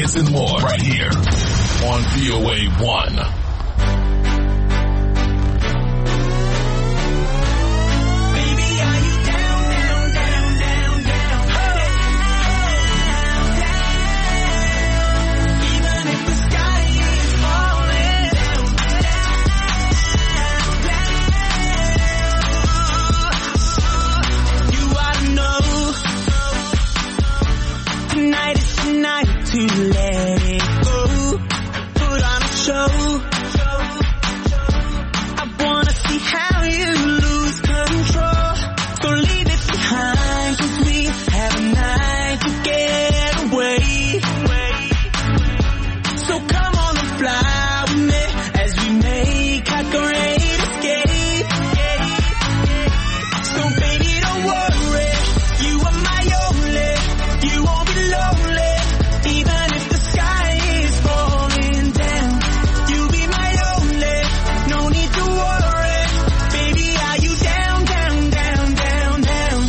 This and more right here on VOA 1. To let it go, put on a show. I wanna see how you lose control. So leave it behind, 'cause we have a night to get away. So come on and fly with me as we make our great escape. So baby, don't worry, you are my only, you won't be lonely. Even if the sky is falling down, you'll be my only, no need to worry. Baby, are you down, down, down, down, down?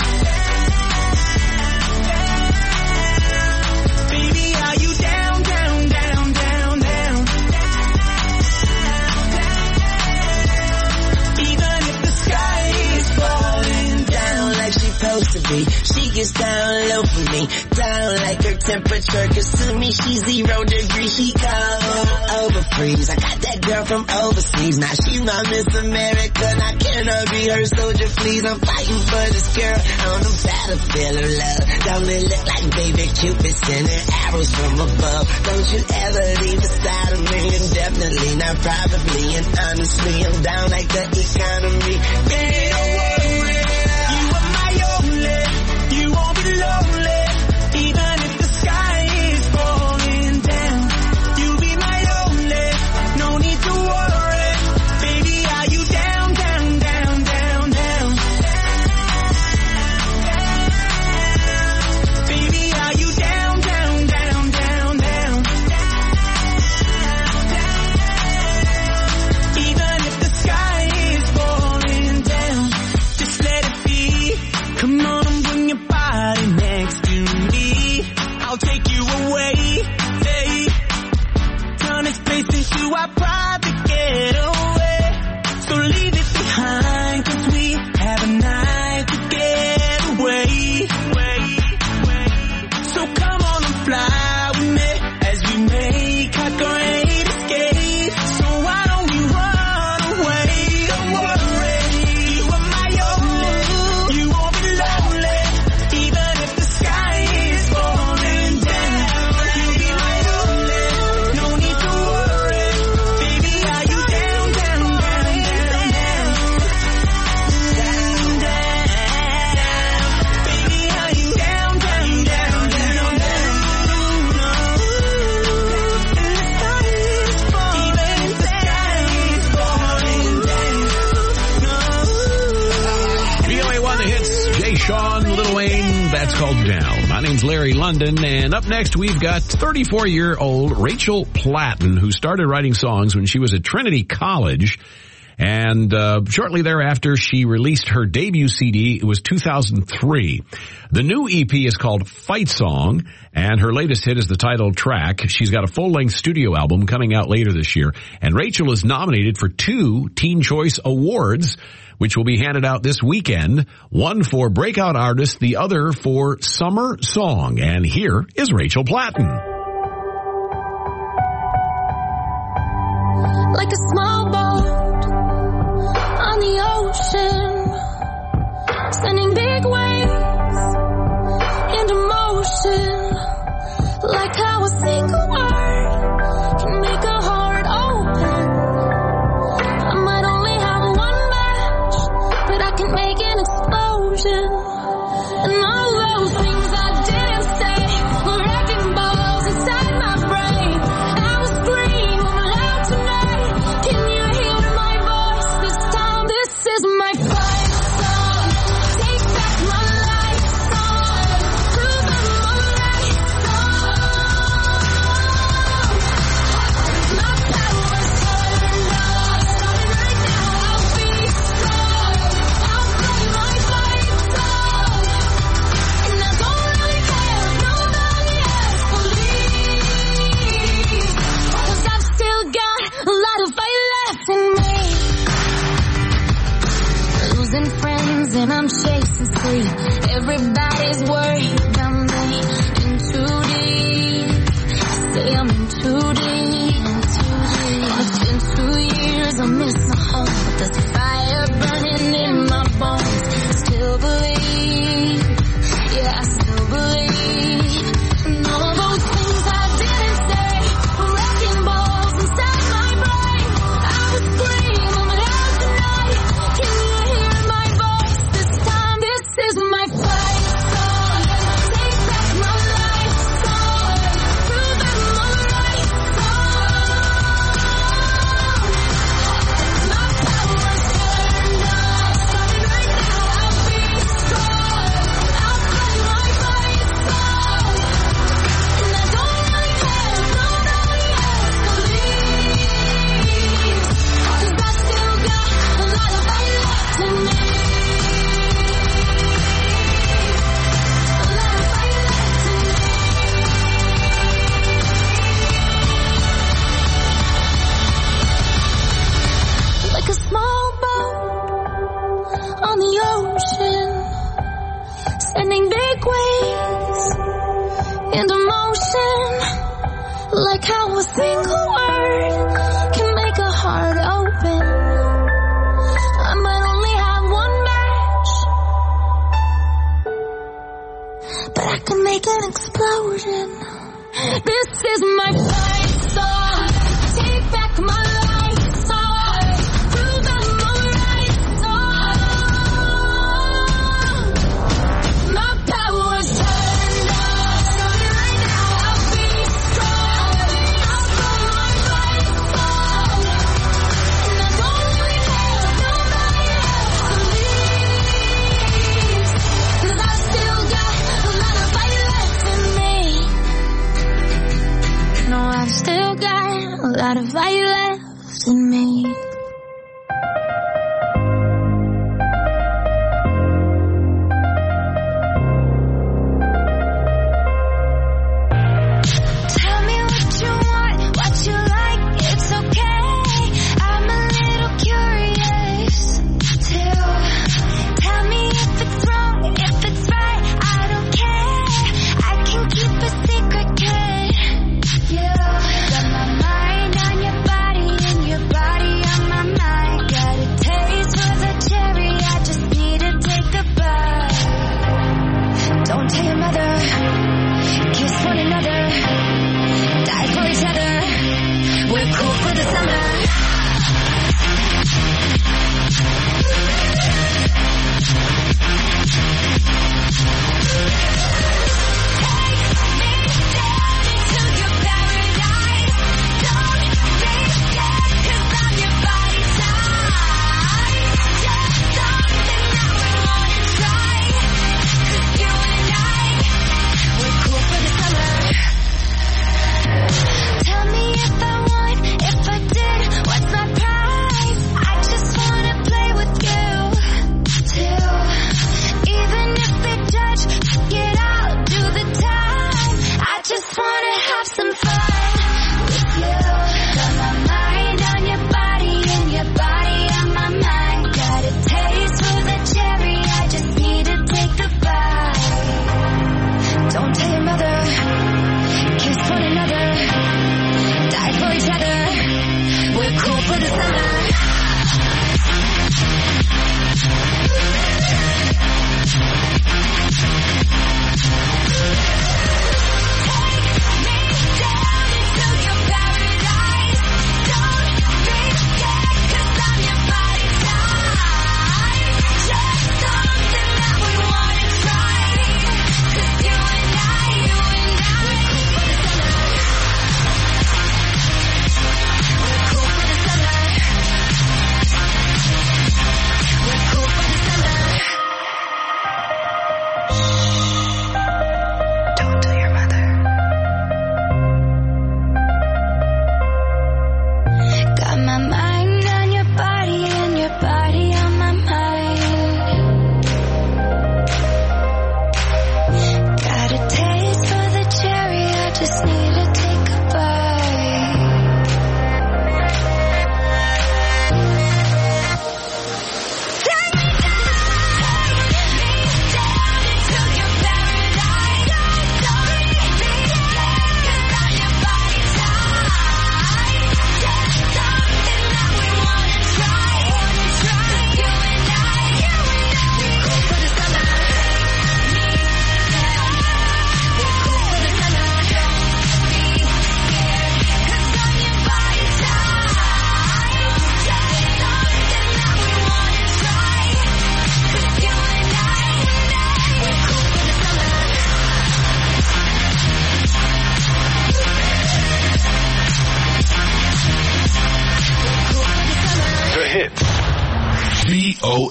Baby, are you down, down, down, down, down? Even if the sky is falling down like she's supposed to be, she gets down low for me, down like her temperature, 'cause to me she's 0 degrees, she cold over freeze. I got that girl from overseas, now she's my Miss America, now can I be her soldier please? I'm fighting for this girl on the battlefield of love. Don't it look like baby Cupid sending arrows from above? Don't you ever leave the side of me, and definitely not probably, and honestly I'm down like the economy. Baby, don't worry, you are my only, you won't be lonely. Even if the sky is falling down, you'll be my only, no need to worry. Baby, are you down, down, down, down, down? Baby, are you down, down, down, down, down? Even if the sky is falling down, just let it be. Come on and bring your body next to me, I'll take you away, hey. Turn this place into our private getaway. So leave it behind, 'cause we have a night to get away. So come on and fly with me as we make our great escape. So why don't we run away? Don't worry, you are my only, you won't be lonely. Even if the sky is falling down, you'll be my only, no need to worry. Baby, are you down, down, down, down, down? Down, down. Baby, are you down, down, down, down, down? No. And the sky is falling, even if the sky is falling down. No. VOA1 The Hits, Jay Sean, Lil Wayne, that's called Down. My name's Larry London, and up next we've got 34-year-old Rachel Platten, who started writing songs when she was at Trinity College, and shortly thereafter she released her debut CD. It was 2003. The new EP is called Fight Song, and her latest hit is the title track. She's got a full-length studio album coming out later this year, and Rachel is nominated for 2 Teen Choice Awards, which will be handed out this weekend, one for Breakout Artist, the other for Summer Song. And here is Rachel Platten. Like a small boat on the ocean, sending big waves into motion. Like how a single word can make a heart open. I might only have one match, but I can make an explosion. And all those things I didn't say were wrecking balls inside my brain. I will scream loud tonight. Can you hear? I'm chasing sleep. Everybody's worried about me. In too deep. Say I'm in too deep. It's been 2 years, I miss my home. But there's a fire burning in my bones. Still believe. Yeah, I still believe. And all those things I didn't say were wrecking balls inside my brain. I was screaming but out tonight. Can you hear my voice this time? This is my fight song. Take back my life song. Prove I'm alright song. My power's turned on. Starting right now, I'll be strong. I'll fight my fight song. And I don't really care if nobody else believes. 'Cause I still got a lot of fight left in me. A lot of fight left in me. Like a small boat on the ocean, sending big waves into motion. Like how a single word can make a heart open. I might only have one match, but I can make an explosion. This is my fight song. Take back my life song. Prove I'm alright song. My power's turned on. Starting right now, I'll be strong. I'll fight my fight song. And I don't really care if nobody else believes. 'Cause I still got a lot of fight left in me. No, I've still got a lot of fight left in me. Tell me what you want, what you like, it's okay. I'm a little curious too. Tell me if it's wrong, if it's right, I don't care. I can keep a secret, kid. You got my mind on your body and your body on my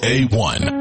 VOA1.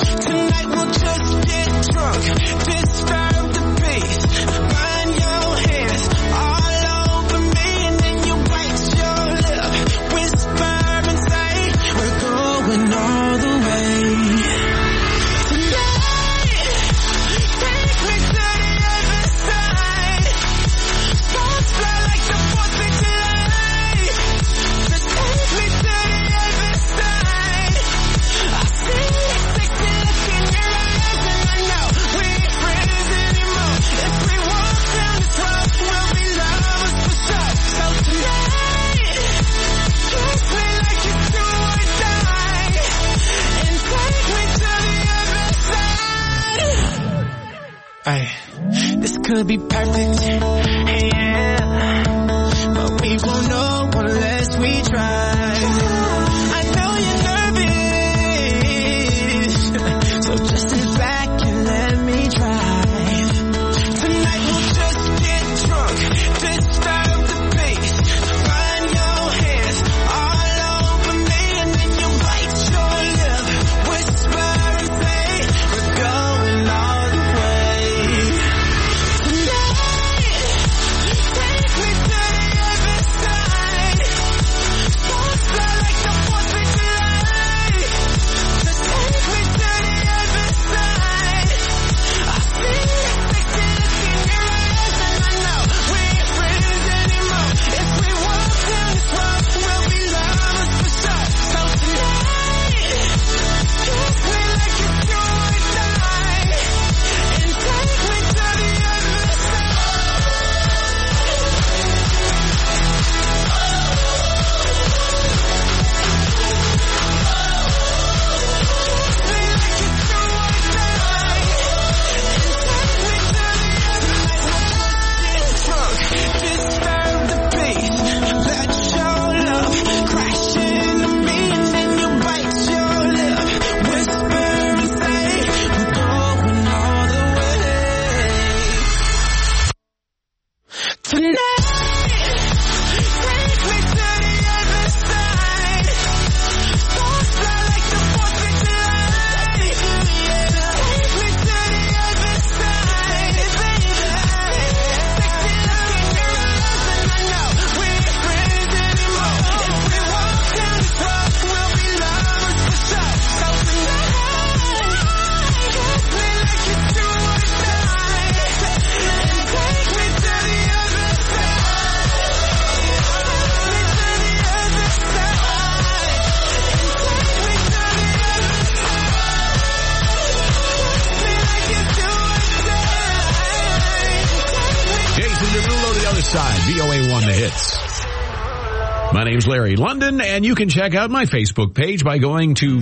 Disturb the peace. Find your wanna be perfect, yeah, but we won't know unless we try. I know you're nervous, so just sit back and let me drive. Tonight we'll just get drunk, disturb the bass, find your hands all over me, and then you bite your lip, whisper and say we're going all the way. Tonight, take me to the other side. Don't fly like the 4th of July. Just take me to the other side. I see the sexy look in your eyes, and I know we ain't friends anymore. If we walk down this road, we'll be lovers for sure. So tonight, kiss me like it's do or die, and take me to the other side. Disturb the bass, let your love crash into me, and then you bite your lip, whisper and say we're going all the way. Tonight, take me to the other side. Don't fly like the 4th of July. Take me to the other side, baby. Sexy look in your eyes, and I know we ain't friends anymore. If we walk down this road, we'll be lovers for sure. So tonight, kiss me like it's do or die, and take me to the other Jason Derulo, The Other Side, VOA1 The Hits. My name's Larry London, and you can check out my Facebook page by going to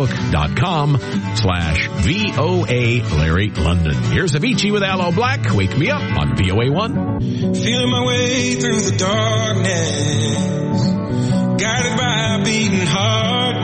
facebook.com/VOA Larry London. Here's Avicii with Aloe Black, Wake Me Up on VOA1. Feeling my way through the darkness, guided by a beating heart.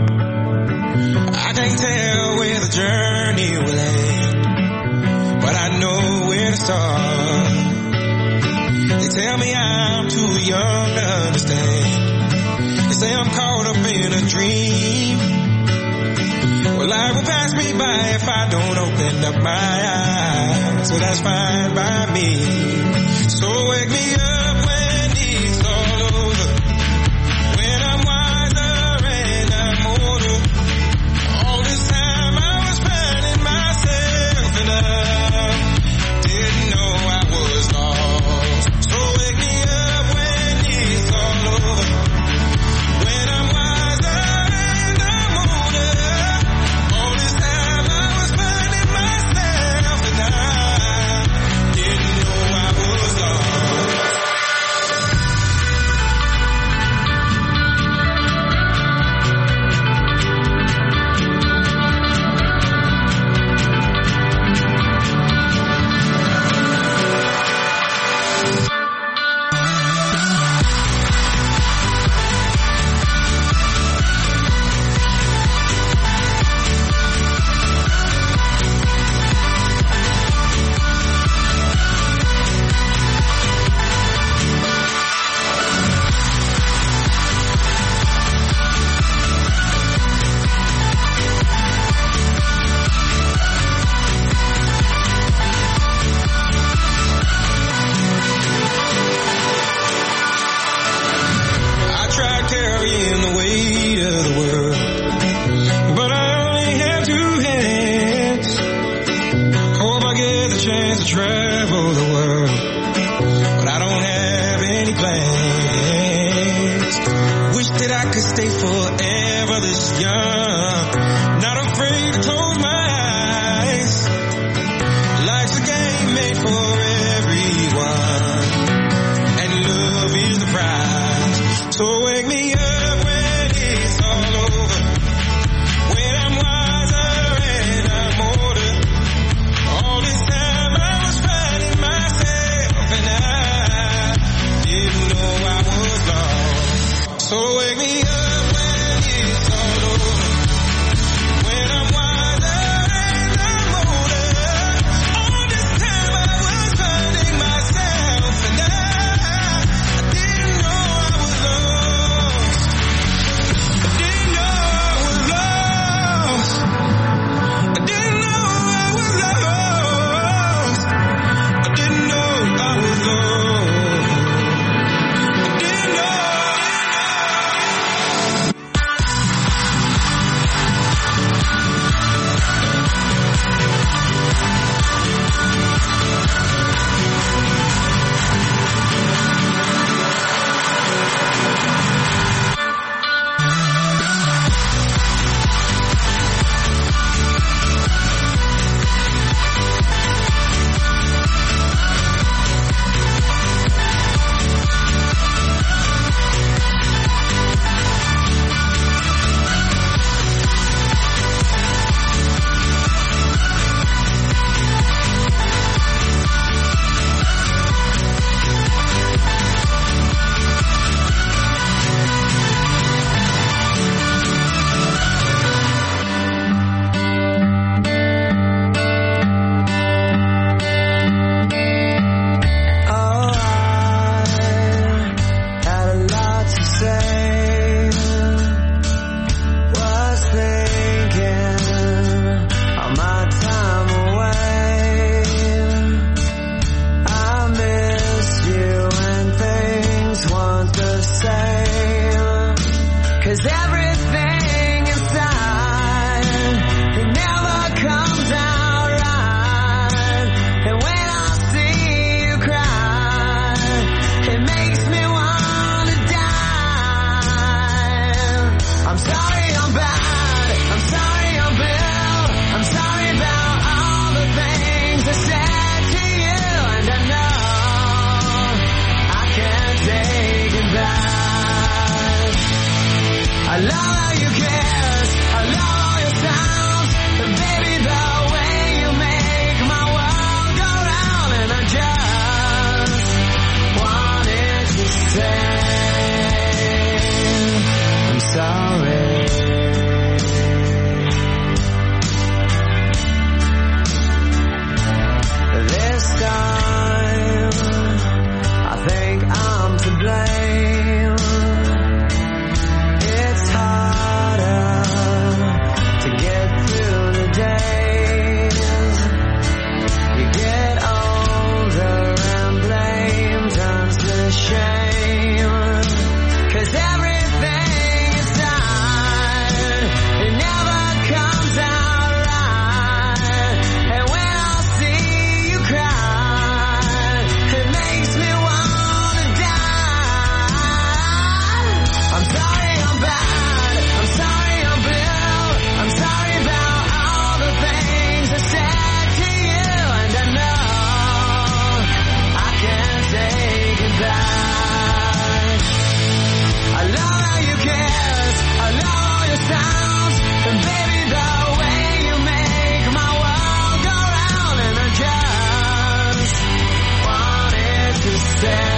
I can't tell where the journey will end, but I know where to start. They tell me I'm too young to understand. They say I'm caught up in a dream. Well, life will pass me by if I don't open up my eyes. So that's fine by me. So wake me up when it's all over, when I'm wiser and I'm older. All this time I was finding myself, and I didn't know I was lost. So wake me up when it's all over, when I'm wiser and I'm older. All this time I was finding myself, and I didn't know I was lost. Myself 'cause everything inside, it never comes out right. And when I see you cry, it makes me want to die. I'm sorry I'm bad, I'm sorry I'm Bill, I'm sorry about all the things I said to you, and I know I can't take it back. I love how you kiss, I love all your sounds, and baby the way you make my world go round, and I just wanted to say I'm sorry. This time I think I'm to blame. It's harder to get through the days. You get older and blame turns to shame. 'Cause everything inside, it never comes out right. And when I see you cry, it makes me wanna die. I'm sorry I'm bad, I'm sorry I'm Bill, I'm sorry about all the things I said to you, and I know I can't take it back. I love how you kiss, I love all your sounds, and baby the way you make my world go round, and I just wanted to say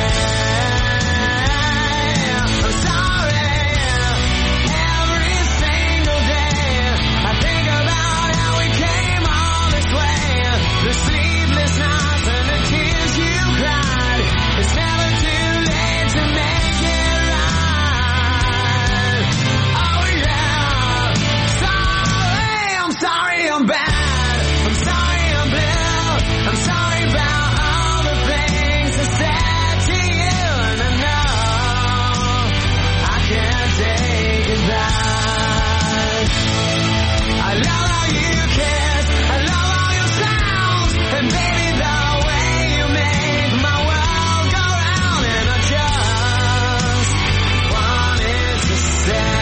I'm sorry. Every single day I think about how we came all this way, the sleepless nights and the tears you cried. It's never too late to make it right. Oh yeah, sorry, I'm sorry I'm bad, I'm sorry I'm Bill, I'm sorry about all the things I said to you, and I know I can't take it back. I love how you kiss, I love all your sounds, and baby the way you make my world go round, and I just wanted to say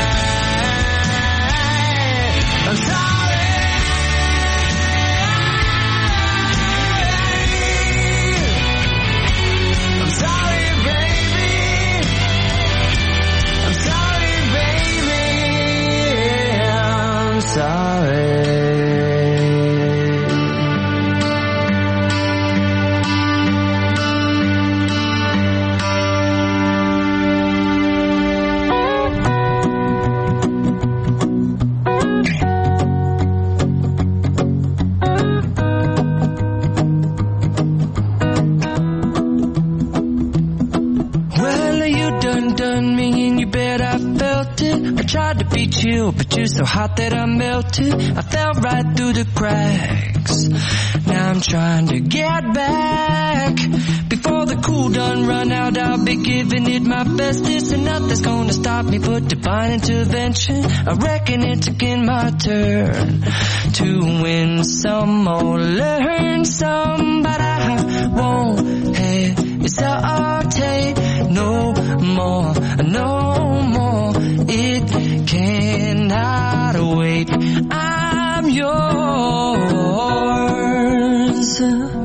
I'm sorry. I'm sorry, baby. I'm sorry, baby. I'm sorry. Well, you done me and you bet I felt it. I tried to be chill, but you're so hot that I melted. I fell right through the cracks. Now I'm trying to get back. Before the cool done run out, I'll be giving it my best. This and nothing's gonna stop me but divine intervention. I reckon it's again my turn to win some or learn some, but I won't hesitate no more, no more. It cannot wait. I'm yours.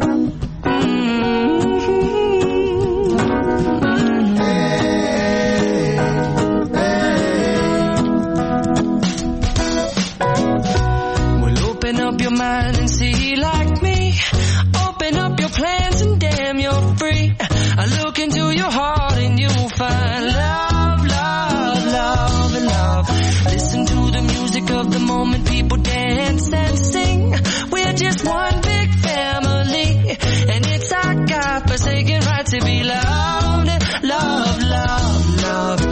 Well, open up your mind and see like me. Open up your plans and damn, you're free. I look into your heart and you'll find love, love, love, and love. Listen to the music of the moment, people dance and sing. We're just one big family, and it's our God-forsaken right to be loved. Love, love, love,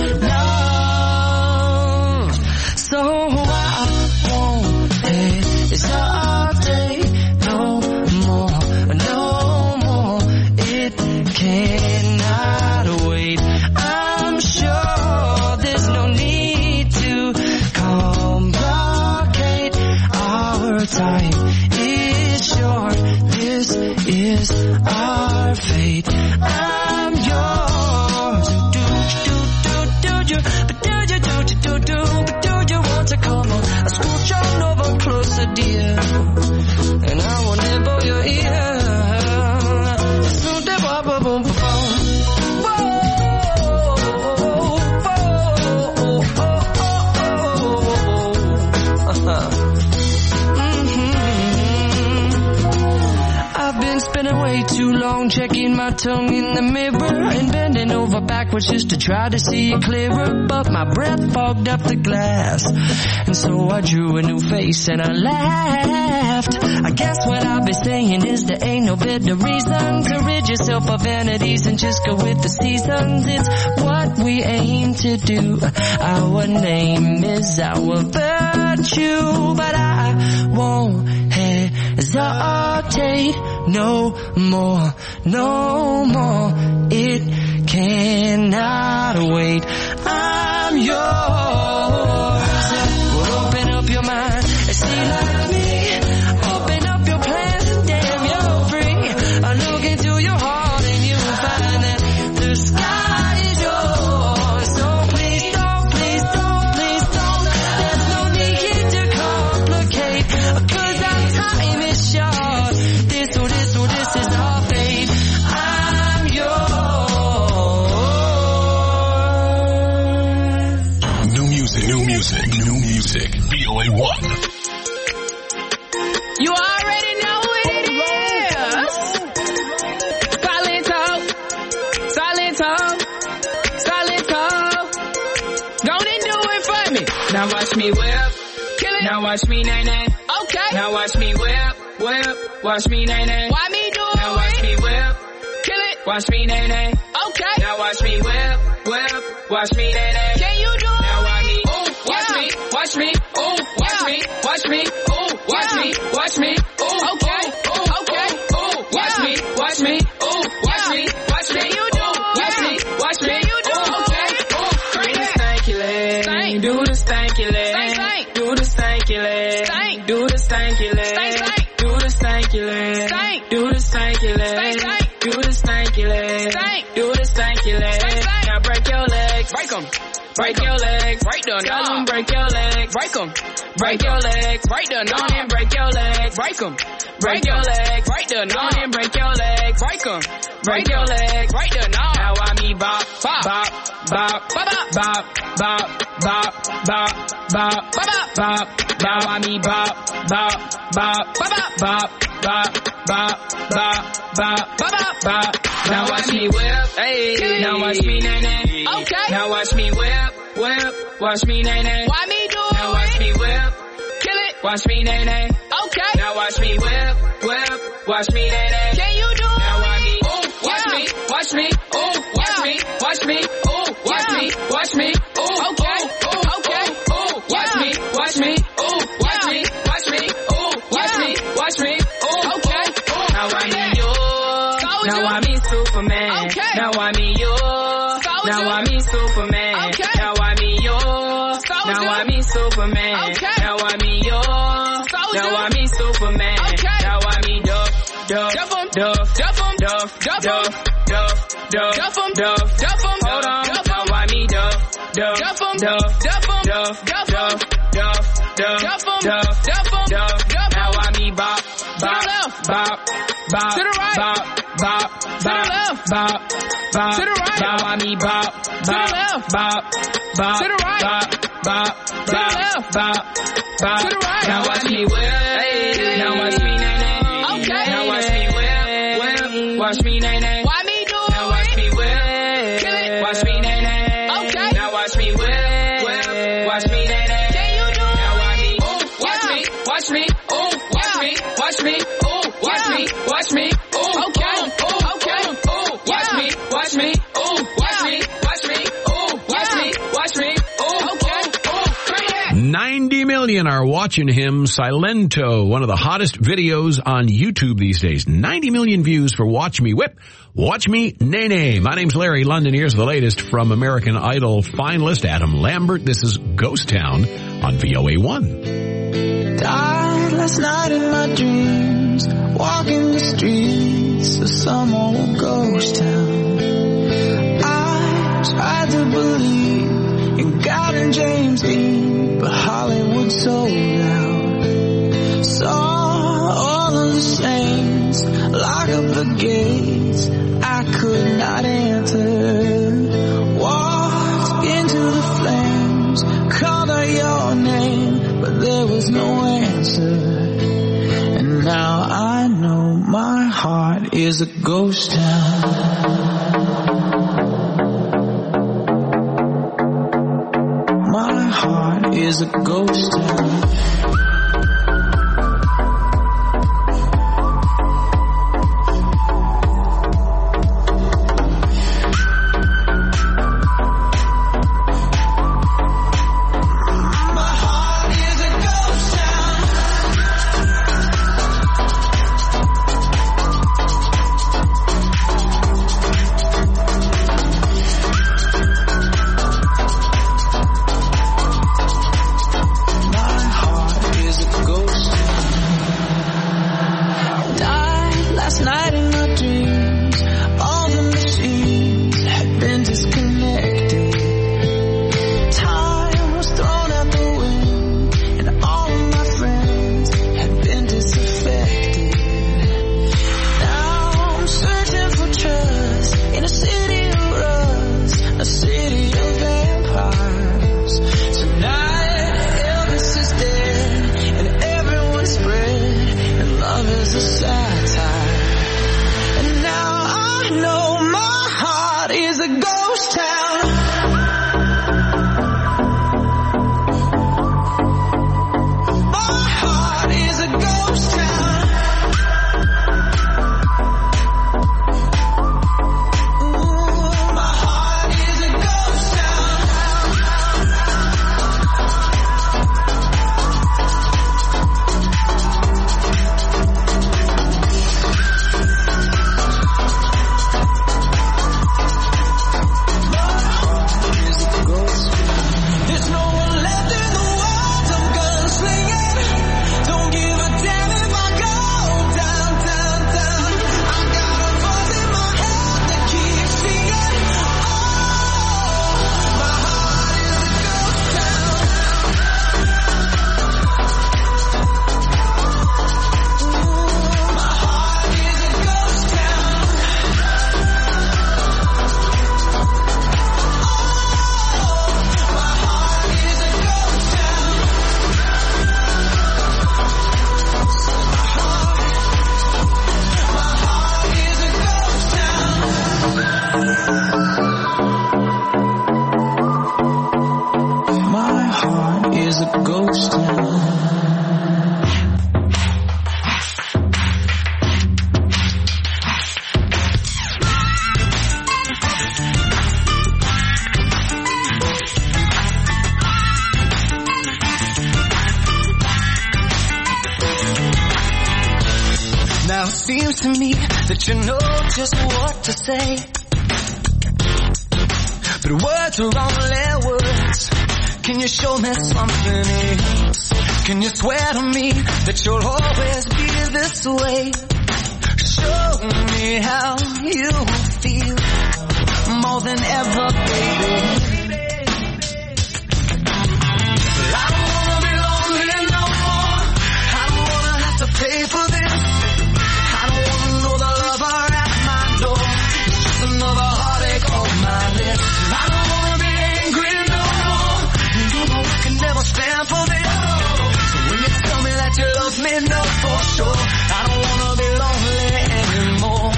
love. So I won't hesitate no more, no more. It cannot wait. I'm sure there's no need to phone, checking my tongue in the mirror, and bending over backwards just to try to see it clearer. But my breath fogged up the glass, and so I drew a new face and I laughed. I guess what I'll be saying is there ain't no better reason to rid yourself of vanities and just go with the seasons. It's what we aim to do. Our name is our virtue, but I won't hesitate no more, no more. It cannot wait. I'm yours. Well, open up your mind and see like me. Open up your plans and damn, you're free. I look into your heart and you'll find that the sky is yours. So please don't, please don't, please don't. There's no need to complicate, 'cause our time is short. This is our fate. I'm yours. New music. VOA1. You already know what it is. Silento. Go and do it for me. Now watch me whip. Kill it. Now watch me nay. Okay. Now watch me whip. Watch me nay. Why me do it? Now watch me whip. Kill it. Watch me nay. Okay. Now watch me whip. Watch me nay. Can you do it? Now watch me. Ooh, watch me. Watch me. Ooh, watch me. Watch me. Ooh, watch me. Watch me. Ooh, okay. Okay. Ooh, watch me. Watch me. Ooh, watch me. Watch me. You do. Watch me. Watch me. You do. Okay. Ooh, do the stanky leg. Do the stanky leg. Do the stanky leg. Do the stanky leg. Do the stanky leg. Do the stanky leg. Do the stanky leg. Do the stanky leg. Now break your legs. Break them. Break your legs. Break them. Tell them break your legs. Break them. Break your legs. Break them. On and break your legs. Break them. Break your legs. Break them. On and break your legs. Break them. Break your legs. Break them. Now I me bop, bop, bop, bop, bop, bop, bop, bop, bop, bop, bop. Now I me bop, bop, bop, bop, bop, bop, bop, bop, bop, bop. Now watch me whip. Hey. Now watch me nay. Okay. Now watch me whip. Watch me nay. Why me do it? Now watch me whip. Kill it. Watch me nay. Okay. Now watch me whip. Watch me nay. Can you do it? Now watch me. Ooh, watch me. Watch me. Ooh, watch me. Watch me. Ooh, watch me. Watch me. Ooh, okay. Okay. Ooh, watch me. Watch me. Ooh, watch me. Watch me. Ooh, watch me. Watch me. Ooh, okay. Now I me yours. Now I me Superman. Okay. Now I me yours. Now I me Superman. Okay. Now I me yours. Now I me Superman. Okay. Now I me yours. Now I me Superman. Okay. Now I me Duff. Hold on. Now I me Duff. Now I me bop. To the right. Bop. To the left. Bop. To the right. Now I me bop. To the left. Bop. To the right. Bop. To the left. Bop. To the right. Now watch me whip. Now watch me nay. Okay. Now watch me whip. Watch me nay. Why me do it? Now watch me whip. Kill it. Watch me nay. Okay. Now watch me whip. Watch me nay. Can you do it? Now watch me. Ooh, watch me. Watch me. Ooh, watch me. Watch me. Ooh, watch me. Watch me. Ooh, okay. Okay. Ooh, watch me. Watch me. Ooh, watch me. Watch me. Ooh, watch me. Watch me. Ooh, okay. Ooh, 90 million are watching him. Silento, one of the hottest videos on YouTube these days. 90 million views for Watch Me Whip. Watch Me Nay. My name's Larry London. Here's the latest from American Idol finalist Adam Lambert. This is Ghost Town on VOA1. Died last night in my dreams, walking the streets of some old ghost town. I tried to believe in God and James Dean, but Hollywood sold out. Saw all of the saints lock up the gates I could not enter. Walked into the flames, called out your name, but there was no answer. And now I know my heart heart is a ghost town. My heart is a ghost town. Seems to me that you know just what to say, but words are only words. Can you show me something else? Can you swear to me that you'll always be this way? Show me how you feel more than ever, baby. I don't wanna be lonely no more. I don't wanna have to pay for this. Another heartache on my list. I don't wanna be angry no more. You know I can never stand for this. So when you tell me that you love me, know for sure I don't wanna be lonely anymore.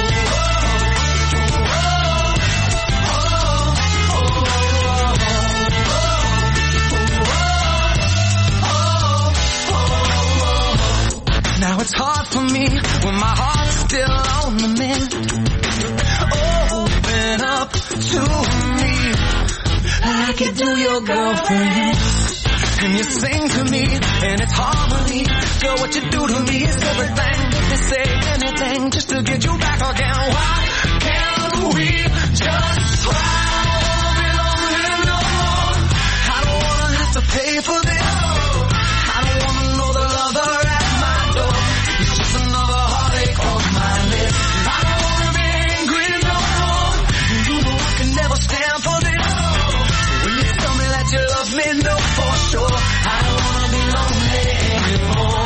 Now it's hard for me when my heart's still on the mend. Open up to me like you do your girlfriend. And you sing to me and it's harmony. Girl, what you do to me is everything. If they say anything just to get you back again. Why can't we just try? I don't wanna be lonely no more. I don't wanna have to pay for this. I don't wanna know the lover at my door. It's just another heartache on my list. I don't wanna be angry no more. You know I can never stand for this. When you tell me that you love me, know for sure I don't wanna be lonely anymore.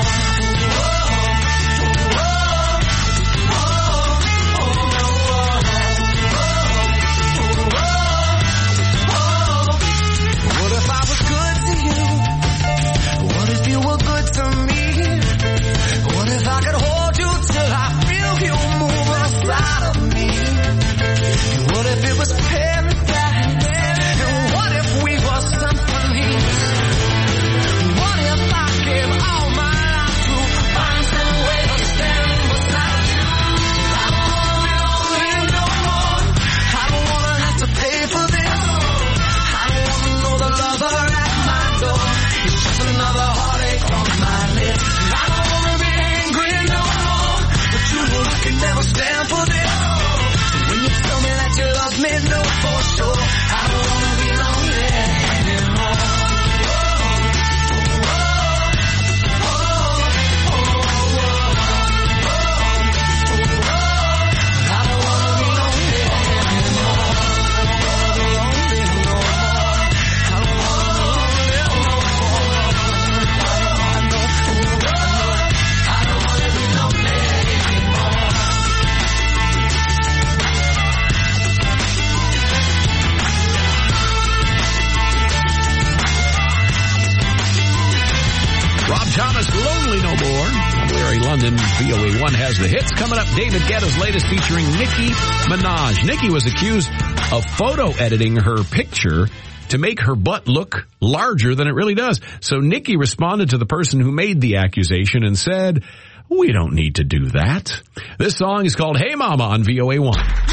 London. VOA1 has the hits. Coming up, David Guetta's latest featuring Nicki Minaj. Nicki was accused of photo editing her picture to make her butt look larger than it really does. So Nicki responded to the person who made the accusation and said, "We don't need to do that." This song is called Hey Mama on VOA1.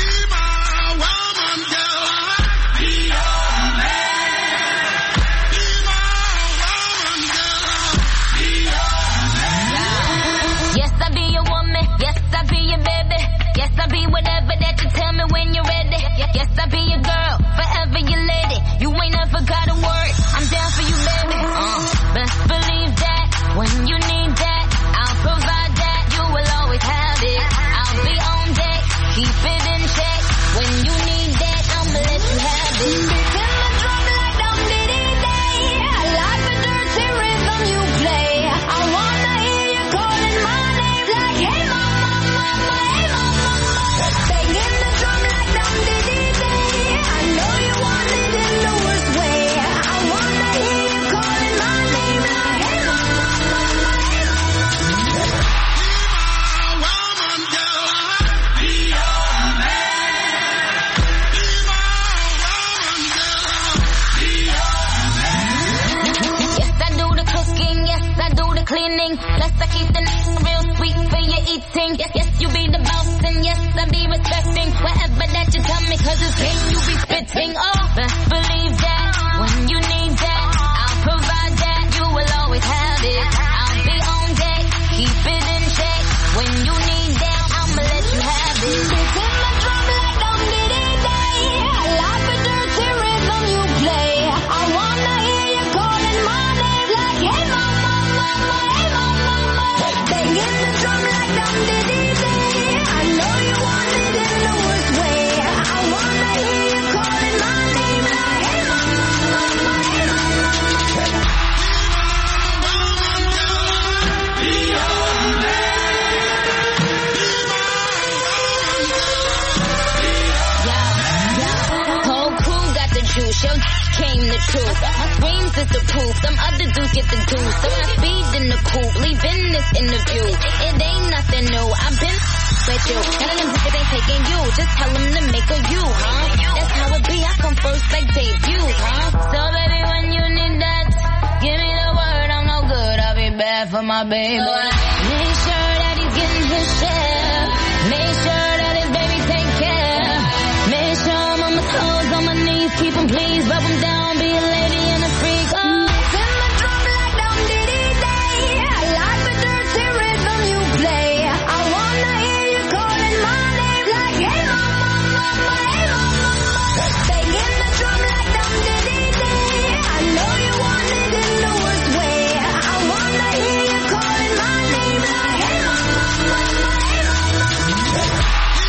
I be whatever that you tell me when you're ready. Yes, I be your girl, forever your lady. You ain't never gotta worry, I'm down for you, baby. Best believe that, when you need that, I'll provide that. You will always have it. I'll be on deck, keep it in check. When you need that, I'ma let you have it. Beat in the drum like Dum Diddy Day. I like the dirty rhythm you play. I wanna hear you calling my name like, hey mama, mama, hey mama. Banging the drum like Dum Diddy Day. I know you want it in the worst way. I wanna hear you calling my name like, hey mama, mama, hey mama. Yes, I do the cooking. Yes, I do the cleaning. Plus I keep the real sweet for your eating. Yes, yes, you be the boss and yes, I be respecting whatever that you tell me, cause it's game you be spitting. Oh, best believe that, when you need that, I'll provide that. You will always have it. I'll be on deck, keep it in check. When you need that, I'ma let you have it. Beat in the drum like Dum Diddy Day. I like the dirty rhythm you play. I wanna hear you calling my name like, hey mama, mama, hey mama. Banging the drum like Dum Diddy Day. I know you want it in the worst way. I wanna hear you calling my name like, hey mama, mama, hey mama. Whole crew got the juice, yo came the truth. My screams is the proof, some other dudes get the juice. So I speed in the coupe, leaving this interview. It ain't nothing new, I've been with you. None of them bitches ain't taking you, just tell them to make a you, huh? That's how it be, I come first like debut, huh? So baby, when you need that, give me the word, I'm no good, I'll be bad for my baby. Make sure that he's getting his share. Make sure that his baby take care. Make sure I'm on my toes, on my knees, keep him please, rub him down, be a lady and a freak. Oh, in the drum like Dum Diddy Day. I like the dirty rhythm you play. I wanna hear you calling my name like, hey mama, mama, hey mama. Banging the drum like Dum Diddy Day. I know you want it in the worst way. I wanna hear you calling my name like, hey mama, mama, hey mama.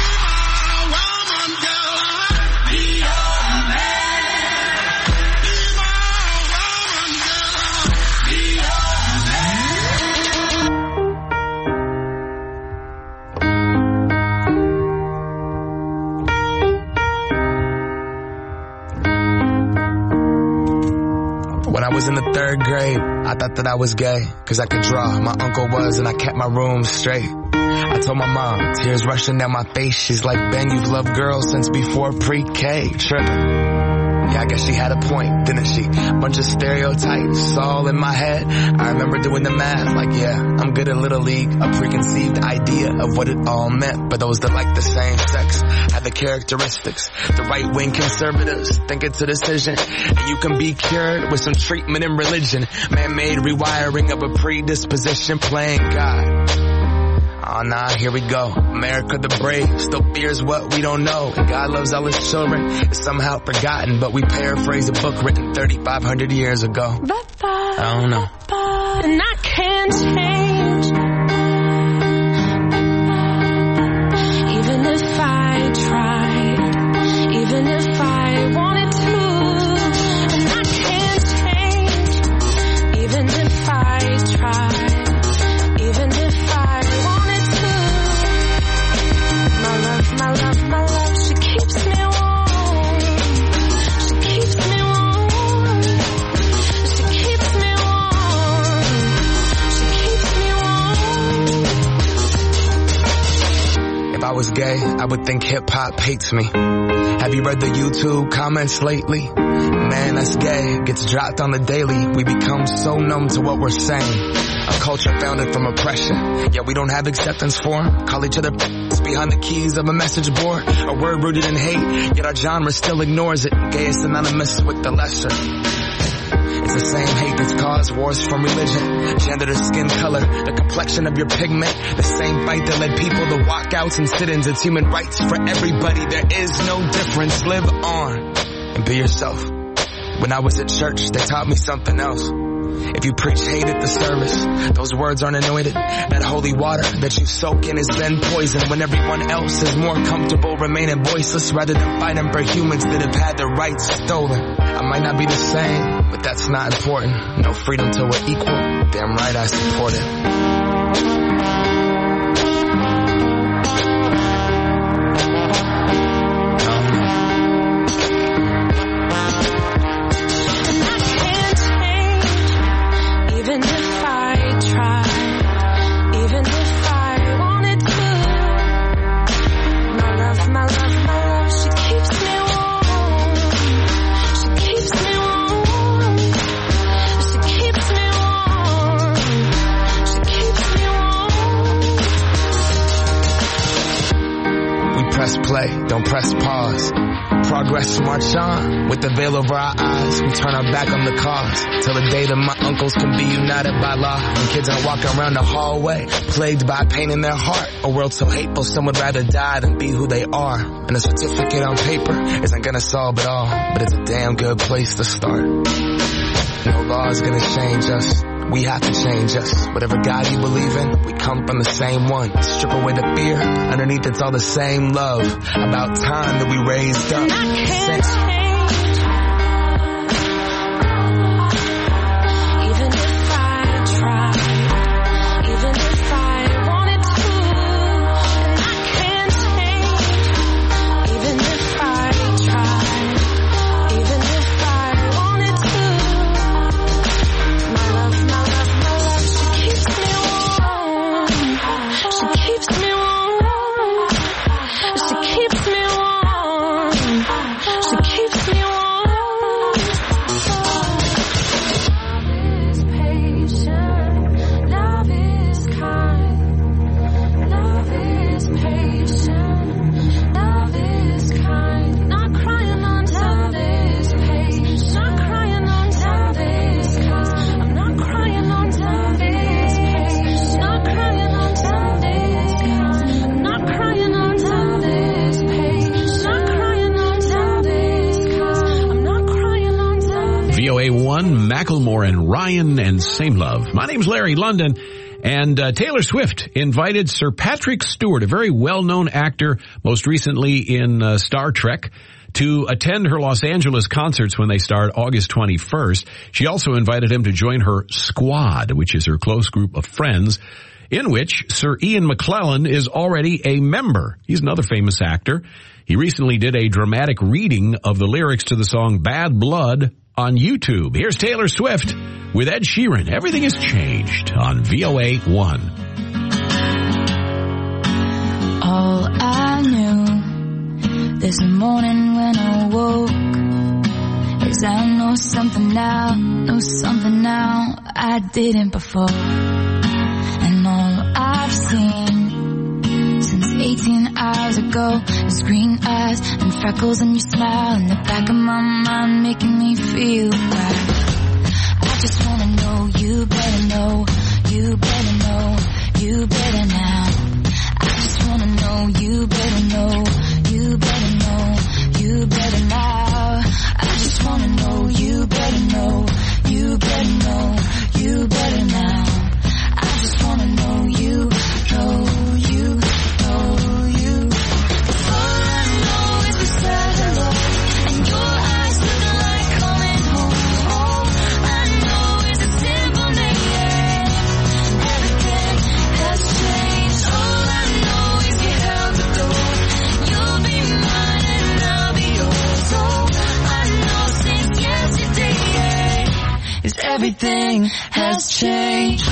When I was in the 3rd grade, I thought that I was gay, cause I could draw. My uncle was, and I kept my room straight. I told my mom, tears rushing down my face. She's like, Ben, you've loved girls since before pre-K. Tripping. Yeah, I guess she had a point, didn't she? Bunch of stereotypes all in my head. I remember doing the math, like, yeah, I'm good at Little League. A preconceived idea of what it all meant. But those that like the same sex have the characteristics. The right-wing conservatives think it's a decision. And you can be cured with some treatment in religion. Man-made rewiring of a predisposition, playing God. Oh nah, here we go. America the brave still fears what we don't know. And God loves all his children. It's somehow forgotten, but we paraphrase a book written 3,500 years ago. I don't know. And I can't change. Even if I tried, even if I wanted to. And I can't change. Even if I tried, even if I wanted to. My love, my love, my love, she keeps me warm. She keeps me warm. She keeps me warm. She keeps me warm. was gay, I would think hip-hop hates me. Have you read the YouTube comments lately? Man, that's gay. Gets dropped on the daily. We become so numb to what we're saying. A culture founded from oppression. Yeah, we don't have acceptance for 'em. Call each other behind the keys of a message board. A word rooted in hate, yet our genre still ignores it. Gay is synonymous with the lesser. It's the same hate that's caused wars from religion, gender to skin color, the complexion of your pigment. The same fight that led people to walkouts and sit-ins. It's human rights for everybody. There is no difference. Live on and be yourself. When I was at church, they taught me something else. If you preach hate at the service, those words aren't anointed. That holy water that you soak in is then poison when everyone else is more comfortable remaining voiceless rather than fighting for humans that have had their rights stolen. I might not be the same, but that's not important. No freedom till we're equal. Damn right I support it. Press play, don't press pause. Progress march on. With the veil over our eyes, we turn our back on the cause. Till the day that my uncles can be united by law. When kids aren't walking around the hallway, plagued by pain in their heart. A world so hateful, some would rather die than be who they are. And a certificate on paper isn't gonna solve it all, but it's a damn good place to start. No law is gonna change us. We have to change us. Whatever God you believe in, we come from the same one. Strip away the fear. Underneath it's all the same love. About time that we raised up. Macklemore and Ryan and Same Love. My name's Larry London, and Taylor Swift invited Sir Patrick Stewart, a very well-known actor, most recently in Star Trek, to attend her Los Angeles concerts when they start August 21st. She also invited him to join her squad, which is her close group of friends, in which Sir Ian McKellen is already a member. He's another famous actor. He recently did a dramatic reading of the lyrics to the song Bad Blood on YouTube. Here's Taylor Swift with Ed Sheeran. Everything has changed on VOA1. All I knew this morning when I woke is I know something now I didn't before. And all I've seen since 18 hours ago is green eyes and freckles and your smile in the back of my mind making me feel right. I just wanna know, you better know, you better know, you better now. I just wanna know, you better know, you better know, you better now. I just wanna know, you better know, you better know, you better now. I just wanna know, you know, you know, you. All I know is we're sad alone, and your eyes looking like coming home. All I know is a simple name. Everything has changed. All I know is get out the door. You'll be mine and I'll be yours. All I know since yesterday is everything has changed.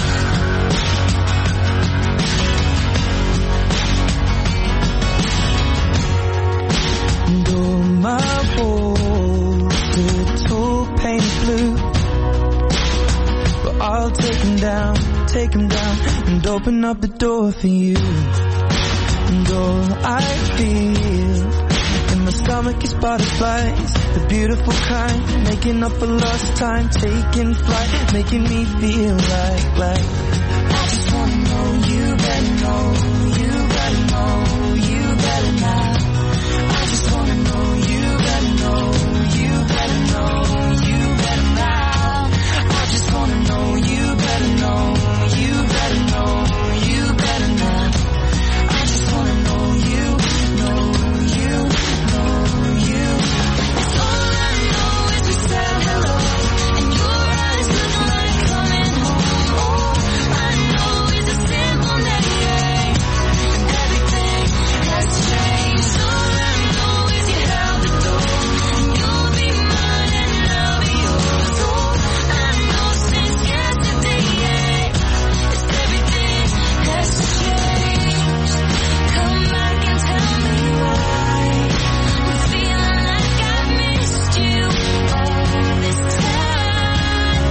open up the door for you. And all I feel in my stomach is butterflies, the beautiful kind, making up for lost time, taking flight, making me feel like I just wanna know you better know, you better know, you better now. I just wanna know you better know, you better know, you better now. I just wanna know you better know, you better know, you better now. I just wanna know you, know you, know you. It's all I know is you said hello, and your eyes look like coming home. All I know is a simple name, and everything has changed. All I know is you held the door, and you'll be mine and I'll be yours. All I know since yesterday is everything has changed. Come back and tell me why I'm feeling like I missed you all this time.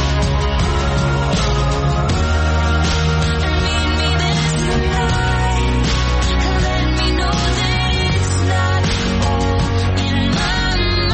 And meet me there tonight, and let me know that it's not all in my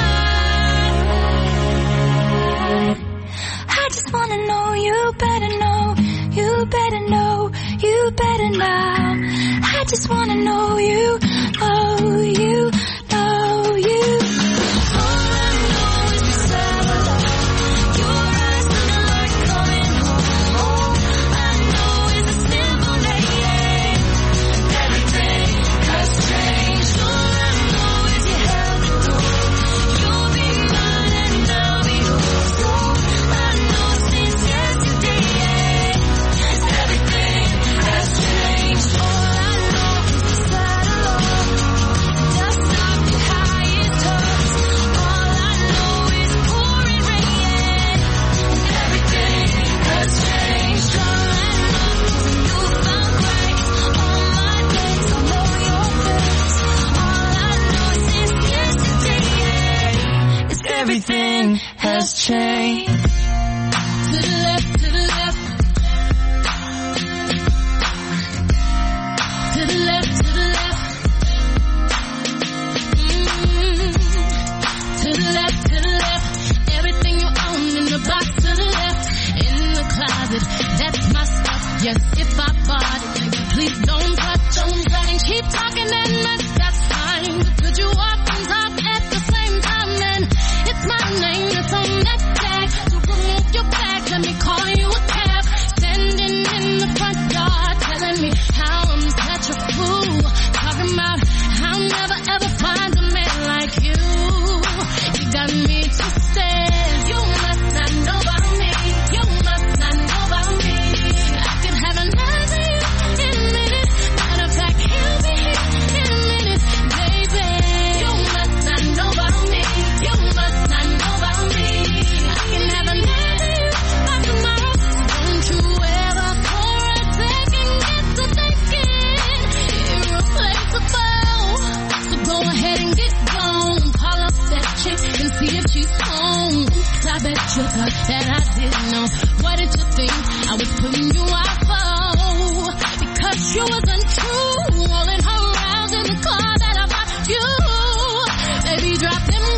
mind. I just wanna know you better know, you better know, you better now. I just wanna know you, know you, know you. All I know is you said hello, your eyes look like coming home. All I know is a simple name, everything has changed. All I know is you held the door, you'll be mine and I'll be yours. All I know since yesterday, everything has changed. All I know is you said hello, dust off your highest hopes. All I know is pouring rain, everything has changed. All I know is you found grace on my days. I know your face. All I know since yesterday is everything has changed. To the left, to the left. To the left, to the left. To the left, to the left. Everything you own in the box to the left. In the closet, that's my stuff. Yes, if I bought it, nigga, please don't touch, don't touch. And keep talking and that's fine. But could you walk and talk at the same time? Then it's my name that's on that tag. So remove your bag, let me call you a cab. Standing in the front yard, telling me how I'm such a fool. Talking about I'll never ever find a man like you. You got me twisted. You must not know about me. You must not know about me. I could have another you in a minute. Matter of fact, he'll be here in a minute, baby. You must not know about me. You must not know about me. I can have another you by tomorrow. Don't you ever for a second get to thinking irreplaceable. So go ahead and get gone. Call up that chick and see if she's home. Oops, I bet you thought that I didn't know. What did you think I was putting you off for? Because you was untrue. Rolling her around in the car that I bought you. Baby, drop them